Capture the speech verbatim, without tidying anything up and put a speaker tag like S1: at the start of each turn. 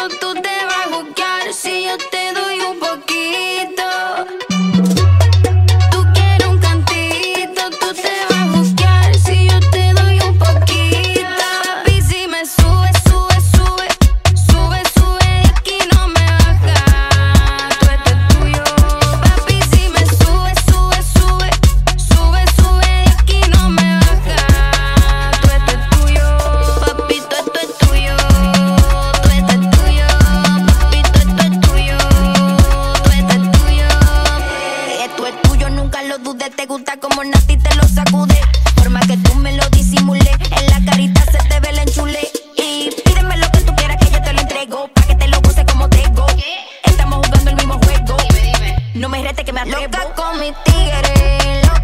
S1: tú te vas a juzgar si yo te doy un poquito. Tú quieres un cantito, tú te vas a juzgar si yo te doy un poquito. Papi, si me sube, sube, sube, sube, sube, de aquí no me baja. Tú esto es tuyo. Papi, si me sube, sube, sube, sube, sube, de aquí no me baja. Tú esto es tuyo. Papi, tú esto es tuyo. Tú esto es tuyo. Papi, tú esto es tuyo. Tú esto es tuyo. Esto es tuyo, nunca lo dudes. Te gusta como Nati te lo sacude. Forma que tú me lo disimulé. En la carita se te ve el enchule. Y pídeme lo que tú quieras que yo te lo entrego. Pa' que te lo goce como tengo. Estamos jugando el mismo juego. No me rete que me atrevo. Loca con mi tigre.